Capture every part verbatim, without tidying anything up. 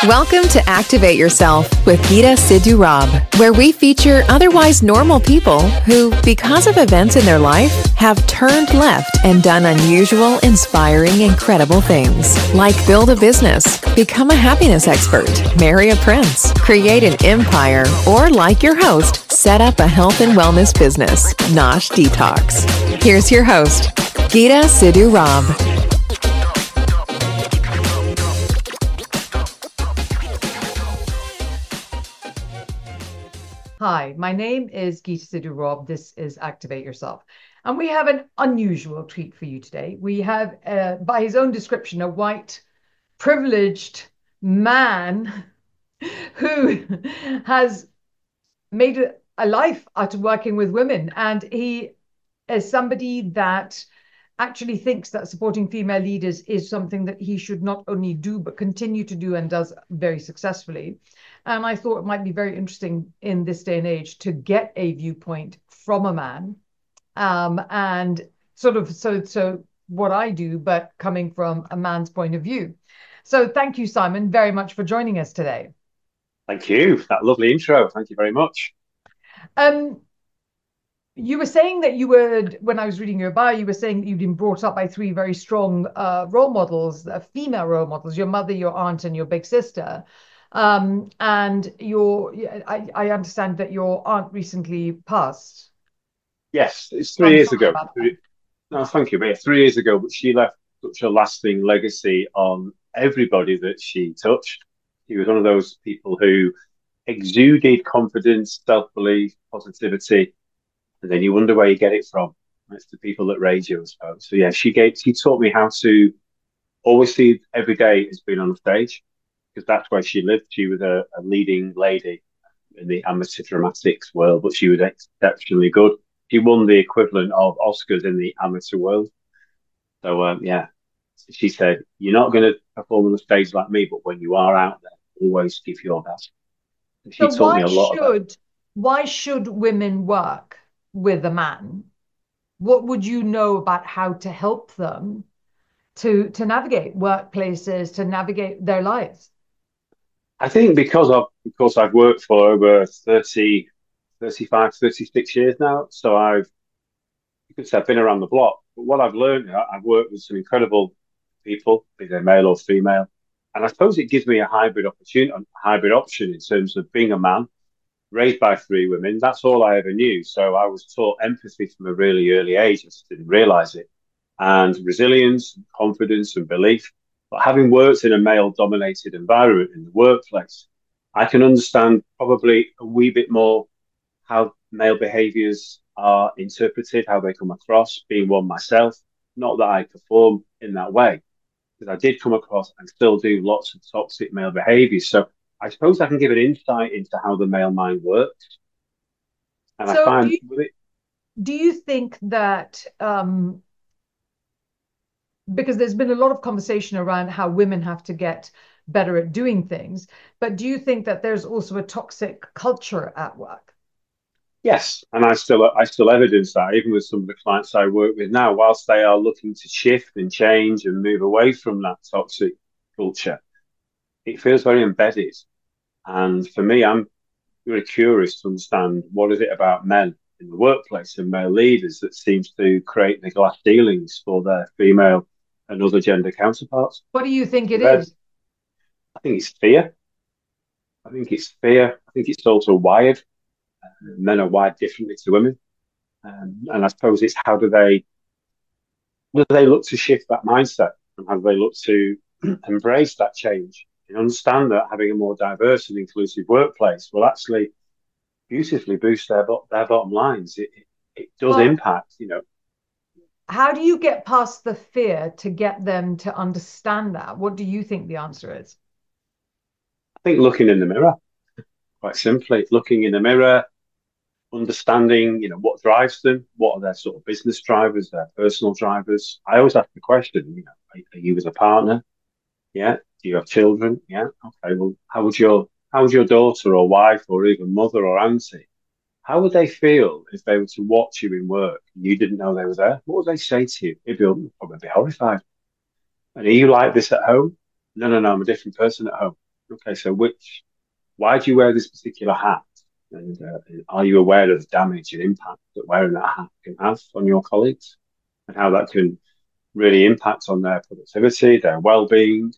Welcome to Activate Yourself with Geeta Sidhu Rob, where we feature otherwise normal people who, because of events in their life, have turned left and done unusual, inspiring, incredible things, like build a business, become a happiness expert, marry a prince, create an empire, or, like your host, set up a health and wellness business, Nosh Detox. Here's your host, Geeta Sidhu Rob. Hi, my name is Geeta Sidhu Rob. This is Activate Yourself. And we have an unusual treat for you today. We have, uh, by his own description, a white, privileged man who has made a, a life out of working with women. And he is somebody that actually thinks that supporting female leaders is something that he should not only do, but continue to do, and does very successfully. And I thought it might be very interesting in this day and age to get a viewpoint from a man, um, and sort of so so what I do, but coming from a man's point of view. So thank you, Simon, very much for joining us today. Thank you. That lovely intro. Thank you very much. Um, you were saying that you were, when I was reading your bio, you were saying that you'd been brought up by three very strong uh, role models, uh, female role models, your mother, your aunt, and your big sister. Um, and your, I, I understand that your aunt recently passed. Yes, it's three I'm years sorry ago. about that. Three, no, thank you. But yeah, three years ago, but she left such a lasting legacy on everybody that she touched. She was one of those people who exuded confidence, self-belief, positivity, and then you wonder where you get it from. It's the people that raise you, I suppose. So yeah, she gave, she taught me how to always see every day as being on the stage, because that's where she lived. She was a, a leading lady in the amateur dramatics world, but she was exceptionally good. She won the equivalent of Oscars in the amateur world. So, um, yeah, she said, you're not going to perform on the stage like me, but when you are out there, always give your best. And she So taught me why a lot about should why should women work with a man? What would you know about how to help them to to navigate workplaces, to navigate their lives? I think because of, of course, I've worked for over thirty, thirty-five, thirty-six years now. So I've, you could say I've been around the block. But what I've learned, I've worked with some incredible people, be they male or female. And I suppose it gives me a hybrid opportunity, a hybrid option in terms of being a man, raised by three women. That's all I ever knew. So I was taught empathy from a really early age. I just didn't realize it. And resilience, confidence, and belief. But having worked in a male dominated environment in the workplace, I can understand probably a wee bit more how male behaviors are interpreted, how they come across, being one myself. Not that I perform in that way, because I did come across and still do lots of toxic male behaviors. So I suppose I can give an insight into how the male mind works. And I So do find you, with it, do you think that um, because there's been a lot of conversation around how women have to get better at doing things, but do you think that there's also a toxic culture at work? yes, and I still I still evidence that even with some of the clients I work with now, whilst they are looking to shift and change and move away from that toxic culture, it feels very embedded. And for me, I'm really curious to understand what is it about men in the workplace and male leaders that seems to create the glass ceilings for their female and other gender counterparts. What do you think it I is? think it's fear. I think it's fear. I think it's also wired. Men are wired differently to women. Um, and I suppose it's how do they do they look to shift that mindset, and how do they look to embrace that change and understand that having a more diverse and inclusive workplace will actually beautifully boost their their bottom lines. It, it, it does Well, impact, you know. how do you get past the fear to get them to understand that? What do you think the answer is? I think looking in the mirror, quite simply, looking in the mirror, understanding, you know, what drives them, what are their sort of business drivers, their personal drivers. I always ask the question, you know, are, are you as a partner? Yeah. Do you have children? Yeah. Okay. Well, how would your how would your daughter or wife or even mother or auntie, how would they feel if they were to watch you in work and you didn't know they were there? What would they say to you? They'd be probably be horrified. And are you like this at home? No, no, no. I'm a different person at home. okay, so which, why do you wear this particular hat? And uh, are you aware of the damage and impact that wearing that hat can have on your colleagues and how that can really impact on their productivity, their well-being,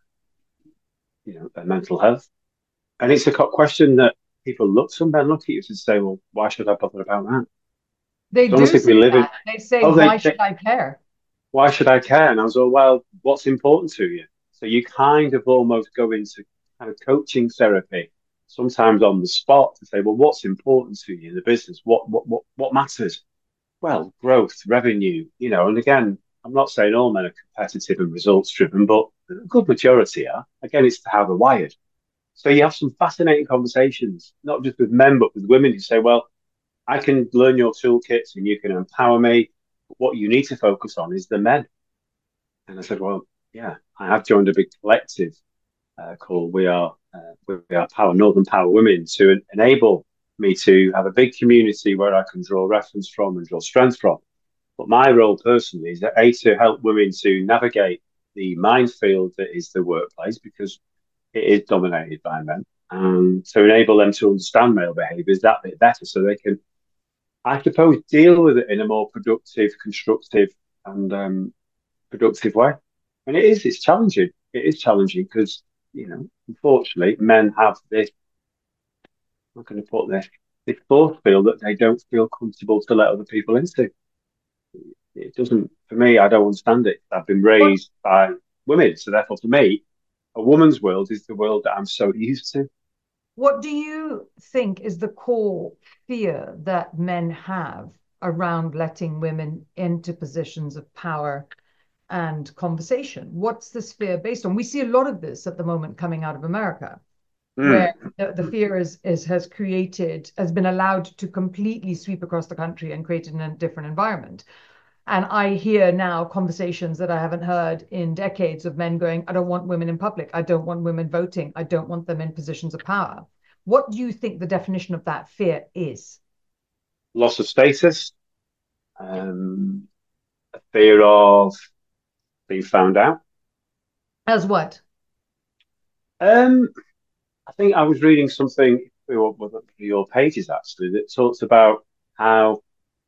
you know, their mental health? And it's a question that people look, some men look at you and say, well, why should I bother about that? They It's almost do like we say live in, that. They say, oh, they, why they, should I care? why should I care? And I was like, well, what's important to you? So you kind of almost go into kind of coaching therapy, sometimes on the spot, to say, well, what's important to you in the business? What what what what matters? Well, growth, revenue, you know. And again, I'm not saying all men are competitive and results driven, but a good majority are. Again, it's how they're wired. So you have some fascinating conversations, not just with men, but with women who say, well, I can learn your toolkits and you can empower me. But what you need to focus on is the men. And I said, well, yeah, I have joined a big collective uh, called We Are uh, We Are Power, Northern Power Women, to enable me to have a big community where I can draw reference from and draw strength from. But my role personally is A, to help women to navigate the minefield that is the workplace, because it is dominated by men, and to enable them to understand male behaviours that bit better so they can, I suppose, deal with it in a more productive, constructive, and um, productive way. And it is, it's challenging. It is challenging because, you know, unfortunately, men have this, I'm not going to put this, this force field that they don't feel comfortable to let other people into. It doesn't, for me, I don't understand it. I've been What raised by women. So therefore, for me, a woman's world is the world that I'm so used to. what do you think is the core fear that men have around letting women into positions of power and conversation? What's this fear based on? We see a lot of this at the moment coming out of America, where Mm. the, the fear is, is has created, has been allowed to completely sweep across the country and created in a different environment. And I hear now conversations that I haven't heard in decades of men going, I don't want women in public. I don't want women voting. I don't want them in positions of power. What do you think the definition of that fear is? Loss of status, um, a fear of being found out. As what? Um, I think I was reading something through your pages actually that talks about how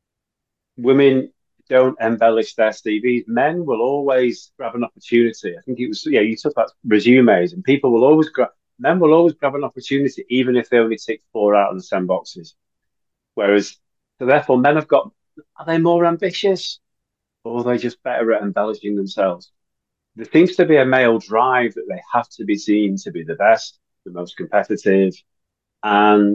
women don't embellish their C Vs. Men will always grab an opportunity. I think it was, yeah, you talked about resumes, and people will always grab, men will always grab an opportunity, even if they only tick four out of the ten boxes. Whereas, so therefore, men have got, are they more ambitious, or are they just better at embellishing themselves? There seems to be a male drive that they have to be seen to be the best, the most competitive. And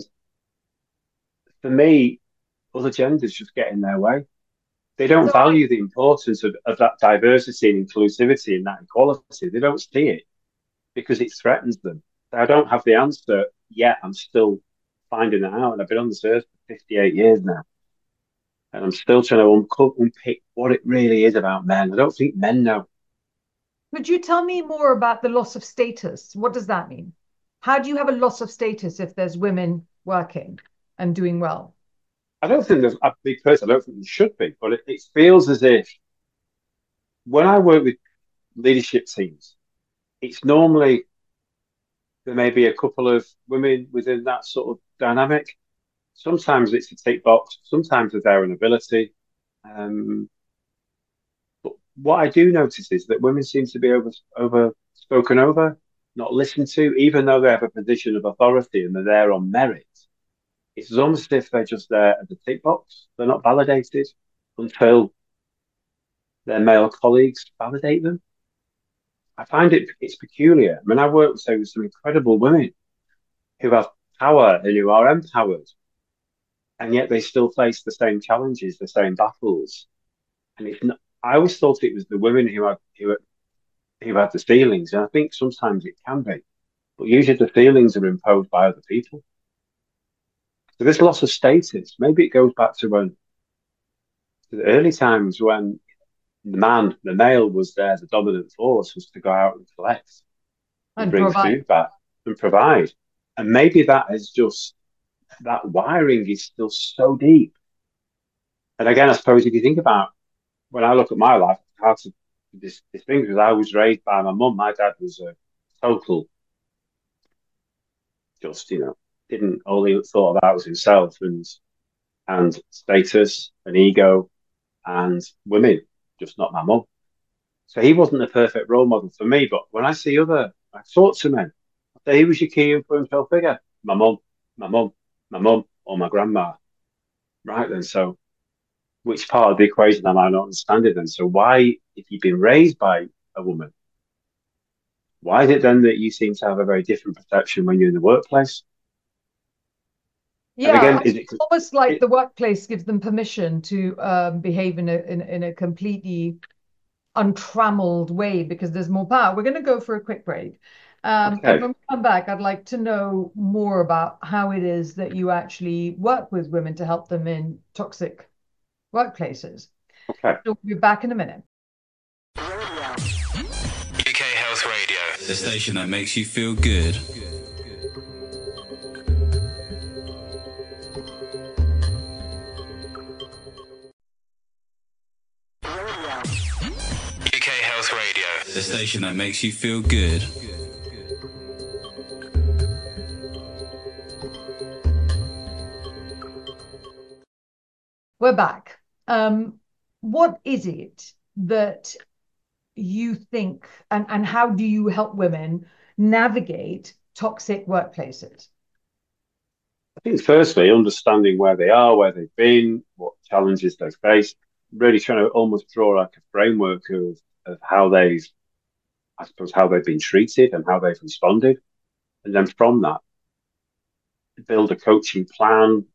for me, other genders just get in their way. They don't So I, value the importance of, of that diversity and inclusivity and that equality. They don't see it because it threatens them. I don't have the answer yet. I'm still finding it out. And I've been on this earth for fifty-eight years now. And I'm still trying to unpick what it really is about men. I don't think men know. could you tell me more about the loss of status? What does that mean? How do you have a loss of status if there's women working and doing well? I don't think there's a big person. I don't think there should be, but it, it feels as if when I work with leadership teams, it's normally there may be a couple of women within that sort of dynamic. Sometimes it's a tick box. Sometimes it's their ability. Um, but what I do notice is that women seem to be over over spoken over, not listened to, even though they have a position of authority and they're there on merit. It's almost as if they're just there as a tick box. They're not validated until their male colleagues validate them. I find it it's peculiar. I mean, I work say, with some incredible women who have power and who are empowered, and yet they still face the same challenges, the same battles. And it's not, I always thought it was the women who had who, who had the feelings, and I think sometimes it can be, but usually the feelings are imposed by other people. So this loss of status, maybe it goes back to when to the early times when the man, the male, was there, the dominant force was to go out and collect and And bring provide. food back and provide. And maybe that is just that wiring is still so deep. And again, I suppose if you think about when I look at my life, it's hard to this, this thing because I was raised by my mum. My dad was a total just, you know, didn't all he thought about was himself and and status and ego and women, just not my mum. So he wasn't the perfect role model for me. But when I see other, I talk to men, I say, who was your key influential figure? My mum, my mum, my mum, or my grandma. Right then, so which part of the equation am I not understanding then? So why, if you've been raised by a woman, why is it then that you seem to have a very different perception when you're in the workplace? And Yeah, again, is it, it's almost like it the workplace gives them permission to um, behave in a in, in a completely untrammeled way because there's more power. We're going to go for a quick break. Um, and okay, when we come back, I'd like to know more about how it is that you actually work with women to help them in toxic workplaces. okay. So we'll be back in a minute. U K Health Radio, the station that makes you feel good. U K Health Radio, the station that makes you feel good. We're back. Um, what is it that you think, and, and how do you help women navigate toxic workplaces? I think firstly, understanding where they are, where they've been, what challenges they've faced, really trying to almost draw like a framework of, of how they've, I suppose, how they've been treated and how they've responded. And then from that, build a coaching plan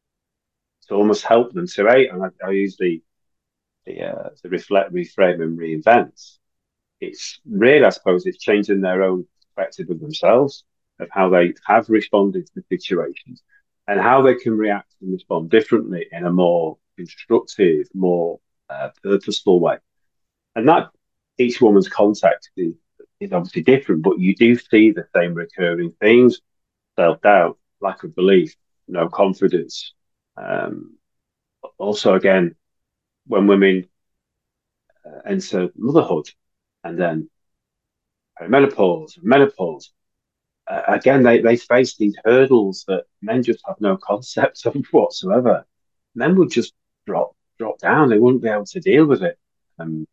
to almost help them to, eight. And I, I use the, the, uh, the reflect, reframe and reinvent. It's really, I suppose, it's changing their own perspective of themselves, of how they have responded to situations and how they can react and respond differently in a more constructive, more uh, purposeful way. And that each woman's context is, is obviously different, but you do see the same recurring themes: self-doubt, lack of belief, no confidence. Um, also, again, when women uh, enter motherhood and then perimenopause, menopause, uh, again, they, they face these hurdles that men just have no concept of whatsoever. Men would just drop drop down; they wouldn't be able to deal with it. Um,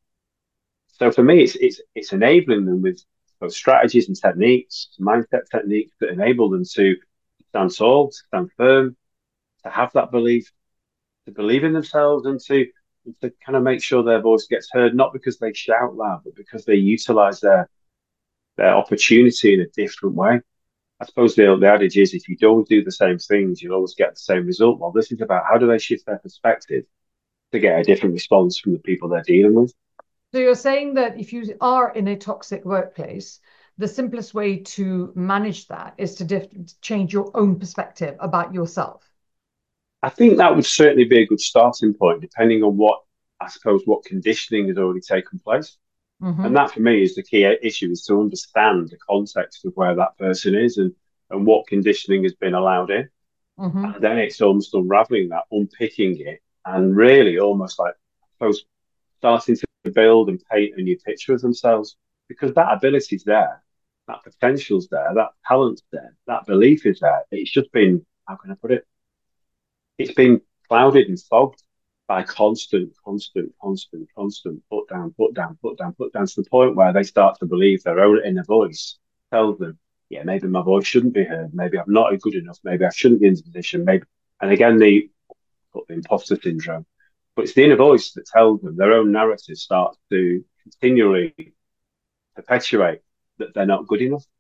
so for me, it's it's it's enabling them with both strategies and techniques, mindset techniques that enable them to stand tall, to stand firm, to have that belief, to believe in themselves, and to to kind of make sure their voice gets heard, not because they shout loud, but because they utilize their their opportunity in a different way. I suppose the, the adage is if you don't do the same things, you'll always get the same result. Well, this is about how do they shift their perspective to get a different response from the people they're dealing with. So you're saying that if you are in a toxic workplace, the simplest way to manage that is to diff- change your own perspective about yourself. I think that would certainly be a good starting point, depending on what, I suppose, what conditioning has already taken place. Mm-hmm. And that for me is the key issue, is to understand the context of where that person is and, and what conditioning has been allowed in. Mm-hmm. And then it's almost unraveling that, unpicking it, and really almost like, I suppose, starting to build and paint a new picture of themselves, because that ability's there, that potential's there, that talent's there, that belief is there. It's just been, how can I put it? It's been clouded and fogged by constant, constant, constant, constant put down, put down, put down, put down, to the point where they start to believe their own inner voice tells them, yeah, maybe my voice shouldn't be heard. Maybe I'm not good enough. Maybe I shouldn't be in this position. Maybe, and again, the, the imposter syndrome. But it's the inner voice that tells them, their own narrative starts to continually perpetuate that they're not good enough.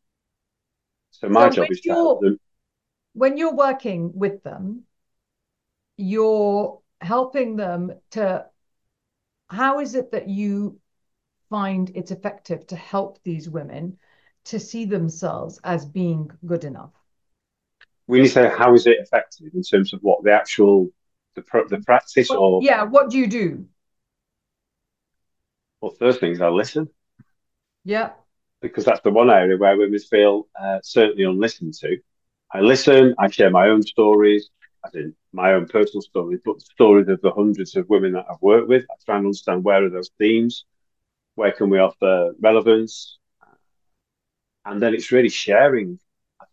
So my So job when is to help you're them. when you're working with them, you're helping them to, how is it that you find it's effective to help these women to see themselves as being good enough? When you say how is it effective in terms of what the actual the pro, the practice, Well, or yeah, what do you do? well, first thing is I listen, Yeah. because that's the one area where women feel uh, certainly unlistened to. I listen, I share my own stories, as in my own personal stories, but the stories of the hundreds of women that I've worked with. I try and understand where are those themes, where can we offer relevance, and then it's really sharing, I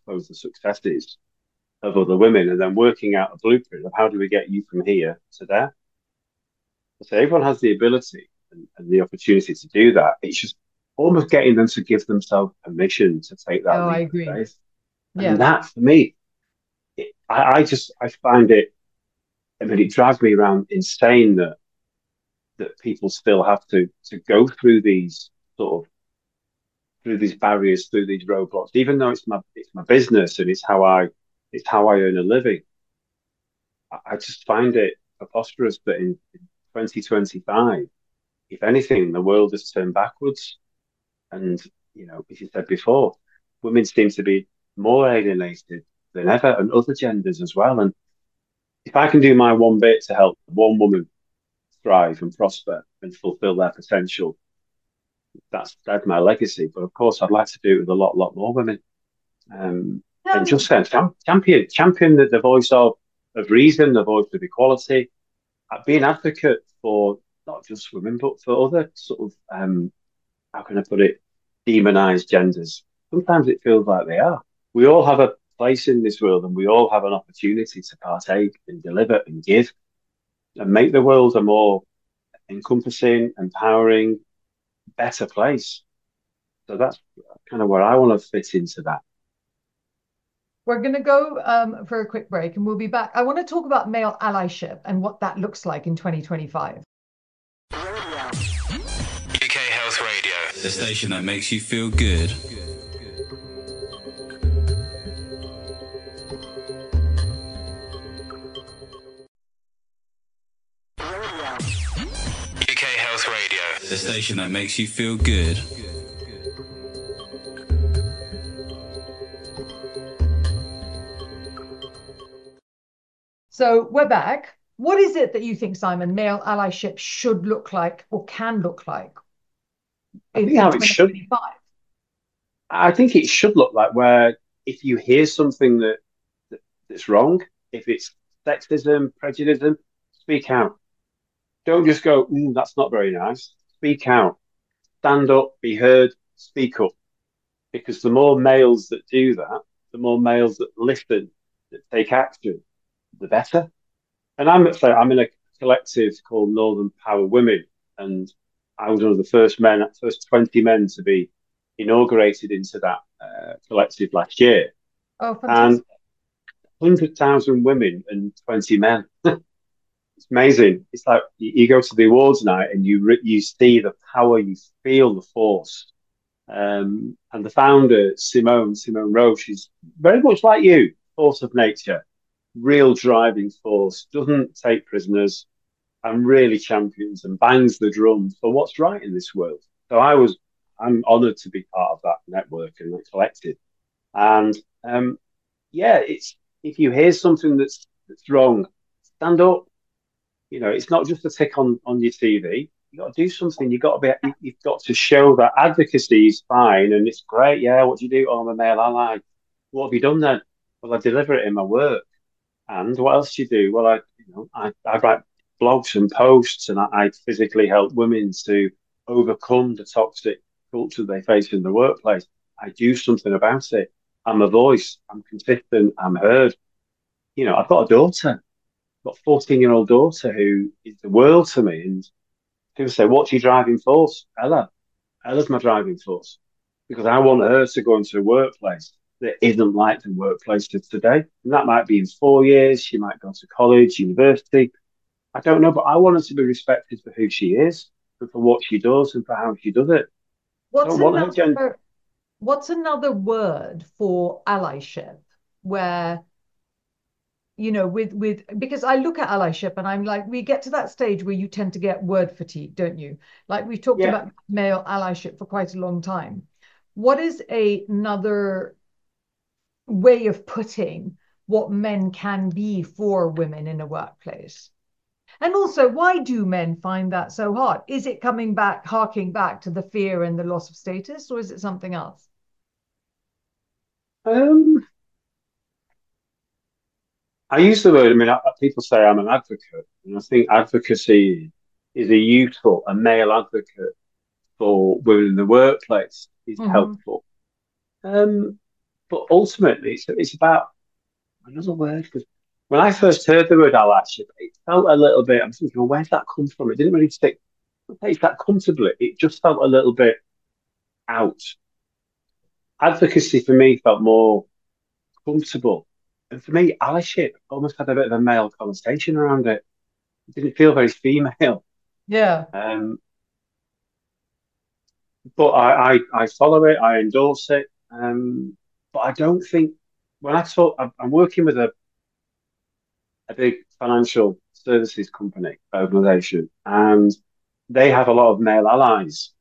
suppose, the successes of other women and then working out a blueprint of how do we get you from here to there. So everyone has the ability and, and the opportunity to do that. It's just almost getting them to give themselves permission to take that Oh, I leap of agree. faith. Yeah. And that, for me, it, I, I just I find it. I mean, it drives me around insane that that people still have to to go through these sort of through these barriers, through these roadblocks, even though it's my it's my business and it's how I it's how I earn a living. I, I just find it preposterous that in, in twenty twenty-five, if anything, the world has turned backwards. And, you know, as you said before, women seem to be more alienated than ever, and other genders as well. And if I can do my one bit to help one woman thrive and prosper and fulfill their potential, that's that's my legacy. But of course, I'd like to do it with a lot, lot more women. Um, and Um, just saying, champion, champion the, the voice of of reason, the voice of equality. I'd be an advocate for not just women, but for other sort of um, how can I put it, demonized genders. Sometimes it feels like they are. We all have a place in this world, and we all have an opportunity to partake and deliver and give and make the world a more encompassing, empowering, better place. So that's kind of where I want to fit into that. We're going to go um, for a quick break and we'll be back. I want to talk about male allyship and what that looks like in twenty twenty-five. U K Health Radio, the station that makes you feel good. U K Health Radio, the station that makes you feel good. So we're back. What is it that you think, Simon, male allyship should look like or can look like I in, think in how it should. twenty twenty-five? I think it should look like where if you hear something that, that that's wrong, if it's sexism, prejudice, speak out. Don't just go, mm, that's not very nice. Speak out. Stand up, be heard, speak up. Because the more males that do that, the more males that listen, that take action, the better. And I'm so I'm in a collective called Northern Power Women, and I was one of the first men, first twenty men to be inaugurated into that uh, collective last year. Oh, And fantastic. one hundred thousand women and twenty men. It's amazing. It's like you, you go to the awards night and you re- you see the power, you feel the force. Um, and the founder, Simone, Simone Roche, is very much like you, force of nature, real driving force, doesn't take prisoners and really champions and bangs the drum for what's right in this world. So I was, I'm honoured to be part of that network and that collective. And um, yeah, it's if you hear something that's that's wrong, stand up. You know, it's not just a tick on on your C V. You got to do something. You got to be. You've got to show that advocacy is fine and it's great. Yeah, what do you do? Oh, I'm a male ally. What have you done then? Well, I deliver it in my work. And what else do you do? Well, I, you know, I, I write blogs and posts, and I, I physically help women to overcome the toxic culture they face in the workplace. I do something about it. I'm a voice. I'm consistent. I'm heard. You know, I've got a daughter. I've got a fourteen-year-old daughter who is the world to me. And people say, "What's your driving force?" Ella. Ella's my driving force because I want her to go into a workplace that isn't like the workplace of today. And that might be in four years. She might go to college, university. I don't know, but I want her to be respected for who she is, and for what she does, and for how she does it. I What's don't want her gen- another what's another word for allyship where, you know, with with because I look at allyship and I'm like, we get to that stage where you tend to get word fatigue, don't you? Like we've talked Yeah. about male allyship for quite a long time. What is a, another way of putting what men can be for women in a workplace? And also, why do men find that so hard? Is it coming back, harking back to the fear and the loss of status, or is it something else? Um, I use the word, I mean, I, people say I'm an advocate, and I think advocacy is a useful, a male advocate for women in the workplace is Mm-hmm. helpful. Um, but ultimately, it's, it's about another word. Because when I first heard the word allyship, it felt a little bit, I'm thinking, well, where's that come from? It didn't really stick place that comfortably. It just felt a little bit out. Advocacy for me felt more comfortable. And for me, allyship almost had a bit of a male connotation around it. It didn't feel very female. Yeah. Um, but I, I, I follow it, I endorse it. Um, but I don't think when I talk, I'm, I'm working with a, a big financial services company organization, and they have a lot of male allies,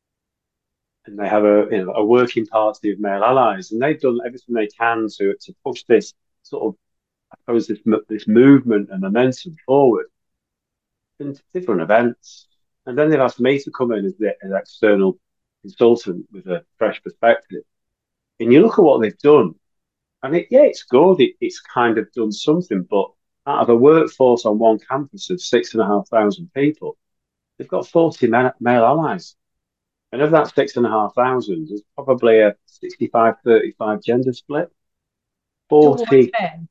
and they have a you know a working party of male allies, and they've done everything they can to to push this sort of I suppose this this movement and momentum forward in different events, and then they've asked me to come in as the as external consultant with a fresh perspective. And you look at what they've done, and it, yeah, it's good. It, it's kind of done something, but out of a workforce on one campus of six and a half thousand people, they've got forty male allies. And of that six and a half thousand, there's probably a sixty-five thirty-five gender split. Towards forty, men.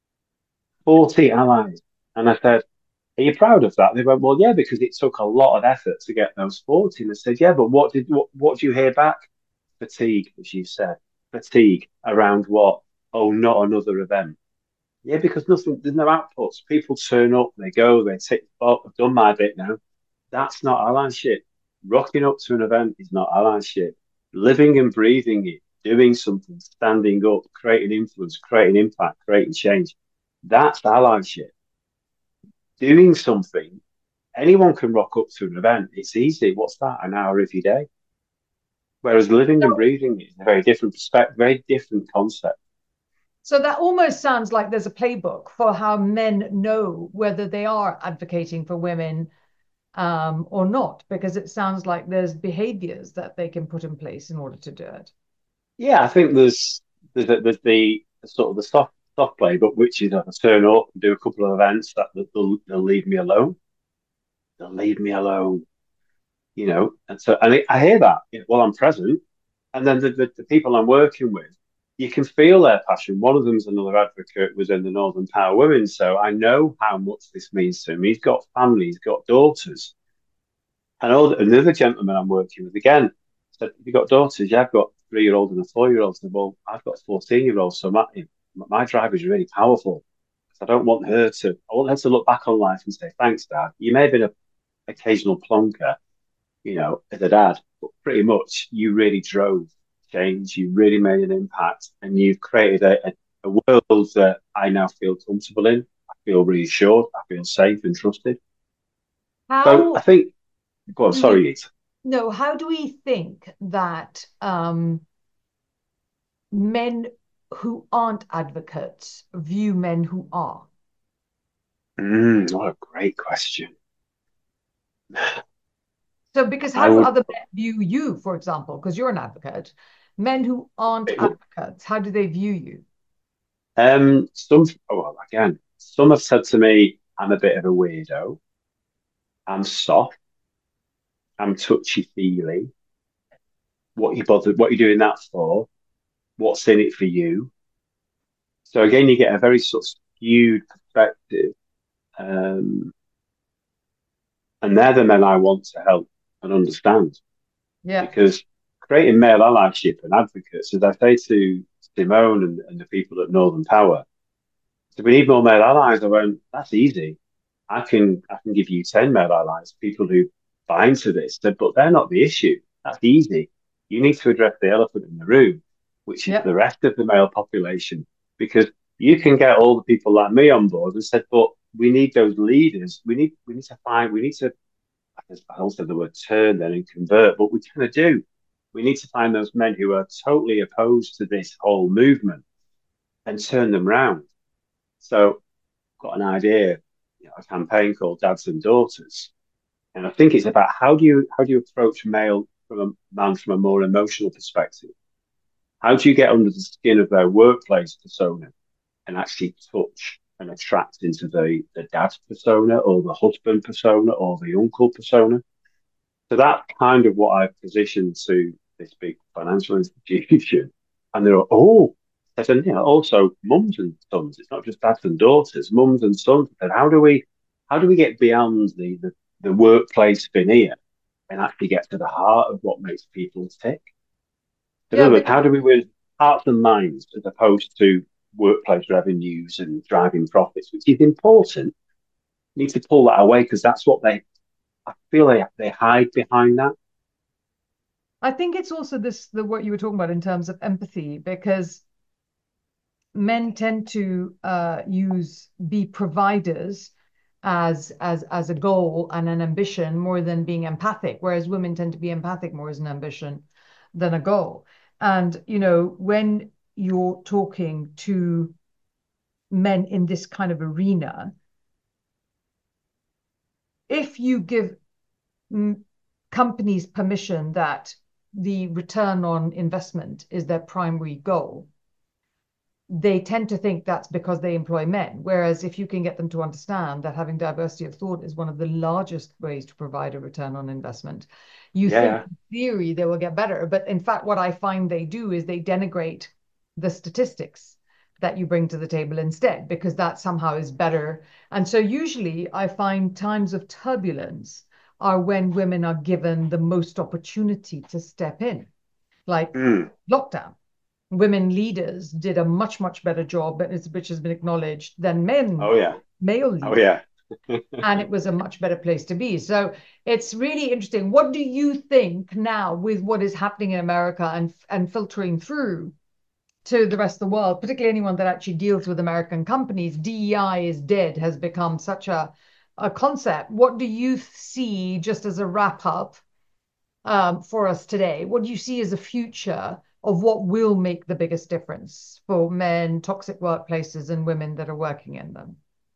forty allies. And I said, are you proud of that? They went, well, yeah, because it took a lot of effort to get those forty. And I said, yeah, but what did what, what do you hear back? Fatigue, as you said. Fatigue around what? Oh, not another event. Yeah, because nothing, there's no outputs. People turn up, they go, they tick, oh, I've done my bit now. That's not allyship. Rocking up to an event is not allyship. Living and breathing it, doing something, standing up, creating influence, creating impact, creating change. That's allyship. Doing something, anyone can rock up to an event. It's easy. What's that? An hour every day. Whereas living and breathing is a very different perspective, very different concept. So that almost sounds like there's a playbook for how men know whether they are advocating for women um, or not, because it sounds like there's behaviors that they can put in place in order to do it. Yeah, I think there's there's, a, there's the sort of the soft soft playbook, which is I turn up and do a couple of events that they'll, they'll leave me alone. They'll leave me alone, you know. And so and I hear that you know, while I'm present, and then the, the, the people I'm working with, you can feel their passion. One of them's another advocate within the Northern Power Women, so I know how much this means to him. He's got family, he's got daughters. And all, another gentleman I'm working with again said, "Have you got daughters?" Yeah, I've got a three-year-old and a four-year-old. I said, well, I've got a fourteen-year-old, so my my drive is really powerful. I don't want her to. I want her to look back on life and say, "Thanks, Dad. You may have been an occasional plonker, you know, as a dad, but pretty much you really drove change. You really made an impact, and you've created a, a, a world that I now feel comfortable in. I feel reassured. I feel safe and trusted." So I How think, go on, do you, sorry, Ita. no, how do we think that um, men who aren't advocates view men who are? Mm, what a great question. So, because I how do would, other men view you, for example, because you're an advocate? Men who aren't advocates, how do they view you? um, some, oh, well, again, some have said to me, I'm a bit of a weirdo. I'm soft. I'm touchy-feely. What you bothered, what you doing that for? What's in it for you? So again, you get a very sort of skewed perspective. Um, and they're the men I want to help and understand Yeah. because creating male allyship and advocates, as I say to Simone and, and the people at Northern Power, so we need more male allies. I went, that's easy. I can I can give you ten male allies, people who buy into this, but they're not the issue. That's easy. You need to address the elephant in the room, which is Yeah. the rest of the male population, because you can get all the people like me on board and said, but we need those leaders. We need we need to find we need to I also the word turn then and convert, but we kind of do. We need to find those men who are totally opposed to this whole movement and turn them round. So got an idea, you know, a campaign called Dads and Daughters. And I think it's about how do you how do you approach male from a man from a more emotional perspective? How do you get under the skin of their workplace persona and actually touch and attract into the, the dad persona or the husband persona or the uncle persona? So that's kind of what I've positioned to this big financial institution. And they're, oh, And you know, also mums and sons. It's not just dads and daughters, mums and sons. And how do we how do we get beyond the the, the workplace veneer and actually get to the heart of what makes people tick? In Yeah, other words, because how do we win hearts and minds as opposed to workplace revenues and driving profits, which is important. You need to pull that away because that's what they I feel they they hide behind that. I think it's also this the what you were talking about in terms of empathy, because men tend to uh, use be providers as as as a goal and an ambition more than being empathic, whereas women tend to be empathic more as an ambition than a goal. And you know, when you're talking to men in this kind of arena, if you give mm, companies permission that the return on investment is their primary goal, they tend to think that's because they employ men. Whereas if you can get them to understand that having diversity of thought is one of the largest ways to provide a return on investment, you think Yeah, in theory they will get better. But in fact, what I find they do is they denigrate the statistics that you bring to the table instead, because that somehow is better. And so usually I find times of turbulence are when women are given the most opportunity to step in, like mm. lockdown. Women leaders did a much, much better job, which has been acknowledged, than men, Oh yeah, male oh leaders. yeah. And it was a much better place to be. So it's really interesting. What do you think now with what is happening in America and, and filtering through to the rest of the world, particularly anyone that actually deals with American companies? D E I is dead has become such a, a concept. What do you see, just as a wrap up, um, for us today? What do you see as a future of what will make the biggest difference for men, toxic workplaces, and women that are working in them?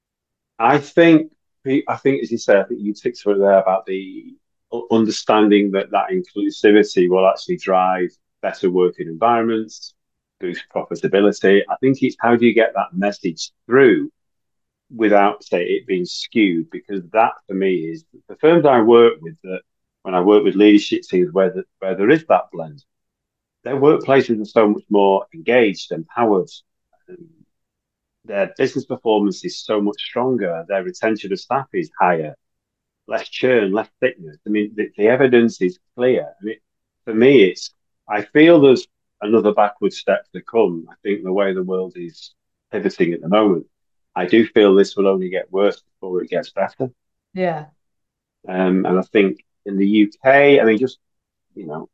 I think, I think, as you say, I think you ticked through there about the understanding that that inclusivity will actually drive better working environments, boost profitability. I think it's how do you get that message through without, say, it being skewed? Because that, for me, is the firms I work with. That when I work with leadership teams where the, where there is that blend, their workplaces are so much more engaged, empowered. Um, their business performance is so much stronger. Their retention of staff is higher, less churn, less sickness. I mean, the, the evidence is clear. I mean, for me, it's, I feel there's another backward step to come. I think the way the world is pivoting at the moment, I do feel this will only get worse before it gets better. Yeah. Um, and I think in the U K, I mean, just, you know,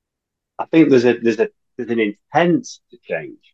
I think there's a, there's a, there's an intent to change,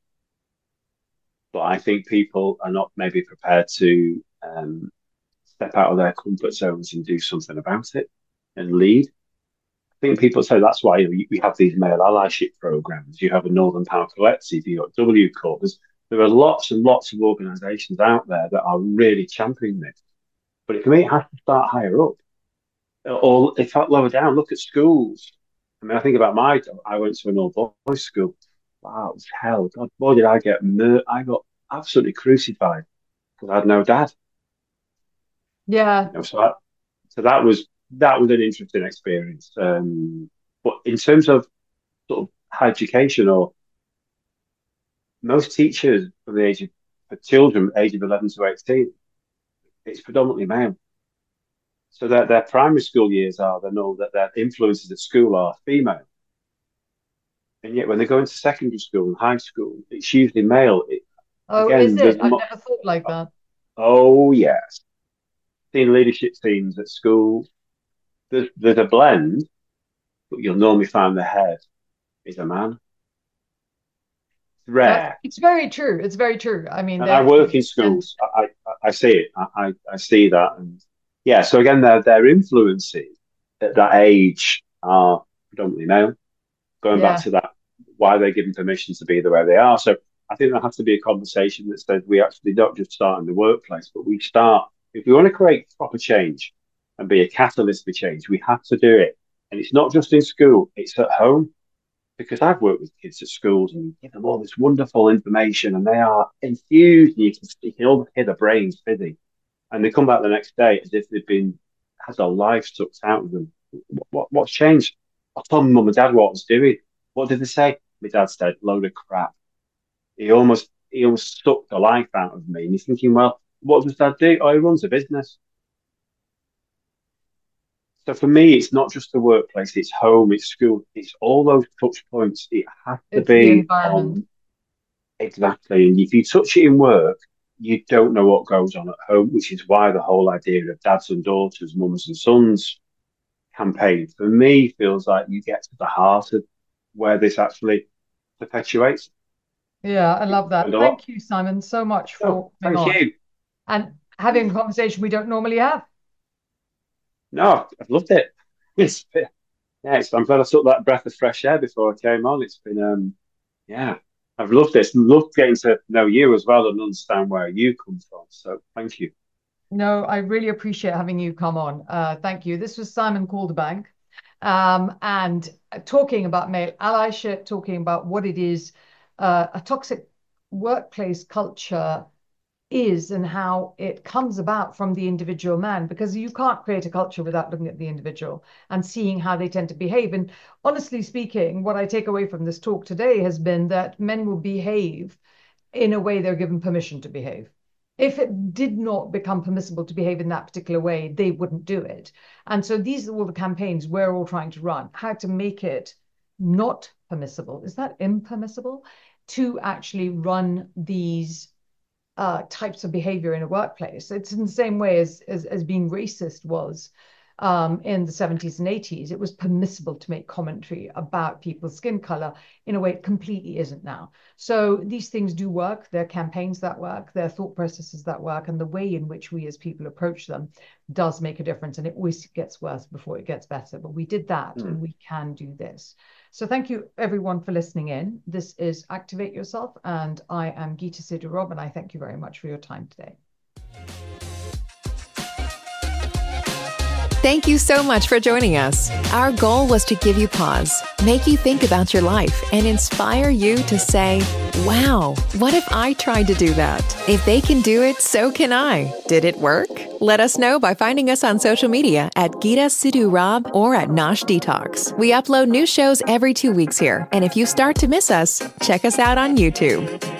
but I think people are not maybe prepared to um, step out of their comfort zones and do something about it and lead. I think people say that's why we, we have these male allyship programs. You have a Northern Power Collective, you've got W Corp. There's, there are lots and lots of organisations out there that are really championing this. But for me, it has to start higher up. Or in fact, lower down, look at schools. I mean, I think about my, I went to an all boys school. Wow, it was hell. God, boy, did I get mur- I got absolutely crucified because I had no dad. Yeah. You know, so I, so that was that was an interesting experience. Um, but in terms of sort of higher education, or most teachers from the age of for children age of eleven to eighteen, it's predominantly male. So that their primary school years are they know that their influences at school are female, and yet when they go into secondary school and high school, it's usually male. It, Oh, is again, it? there's I've mo- never thought like that. oh yes, seen leadership teams at school. There's there's a blend, but you'll normally find the head is a man. It's That rare. it's very true. It's very true. I mean, And I there work in and schools. I, I, I see it. I, I, I see that. And yeah, so again, their, their influences at that age are predominantly male. Going back yeah, to that, why they're given permission to be the way they are. So I think there has to be a conversation that says we actually don't just start in the workplace, but we start, if we want to create proper change and be a catalyst for change, we have to do it. And it's not just in school, it's at home because I've worked with kids at schools and you give them all this wonderful information and they are enthused and you can, you can almost hear their brains busy. And they come back the next day as if they've been, had their life sucked out of them. What, what, what's changed? I told my mum and dad what I was doing. What did they say? My dad said, load of crap. he almost he almost sucked the life out of me. And you're thinking, well, what does Dad do? Oh, he runs a business. So for me, it's not just the workplace, it's home, it's school, it's all those touch points. It has to It's the be environment. on exactly. And if you touch it in work, you don't know what goes on at home, which is why the whole idea of dads and daughters, mums and sons campaign for me feels like you get to the heart of where this actually perpetuates. Yeah, I love And that. a lot. Thank you, Simon, so much Oh, for coming thank on you. and having a conversation we don't normally have. No, I've loved it. It's been, yeah, it's, I'm glad I took that breath of fresh air before I came on. It's been, um, yeah, I've loved this. Loved getting to know you as well and understand where you come from. So thank you. No, I really appreciate having you come on. Uh, thank you. This was Simon Calderbank, um, and talking about male allyship, talking about what it is uh, a toxic workplace culture is and how it comes about from the individual man, because you can't create a culture without looking at the individual and seeing how they tend to behave. And honestly speaking, what I take away from this talk today has been that men will behave in a way they're given permission to behave. If it did not become permissible to behave in that particular way, they wouldn't do it. And so these are all the campaigns we're all trying to run, how to make it not permissible. Is that impermissible? To actually run these uh, types of behavior in a workplace. It's in the same way as, as, as being racist was um, in the seventies and eighties. It was permissible to make commentary about people's skin color in a way it completely isn't now. So these things do work. There are campaigns that work. There are thought processes that work. And the way in which we as people approach them does make a difference. And it always gets worse before it gets better. But we did that, mm. and we can do this. So thank you, everyone, for listening in. This is Activate Yourself, and I am Geeta Sidhu Rob, and I thank you very much for your time today. Thank you so much for joining us. Our goal was to give you pause, make you think about your life, and inspire you to say, wow, what if I tried to do that? If they can do it, so can I. Did it work? Let us know by finding us on social media at Geeta Sidhu Rob or at Nosh Detox. We upload new shows every two weeks here, and if you start to miss us, check us out on YouTube.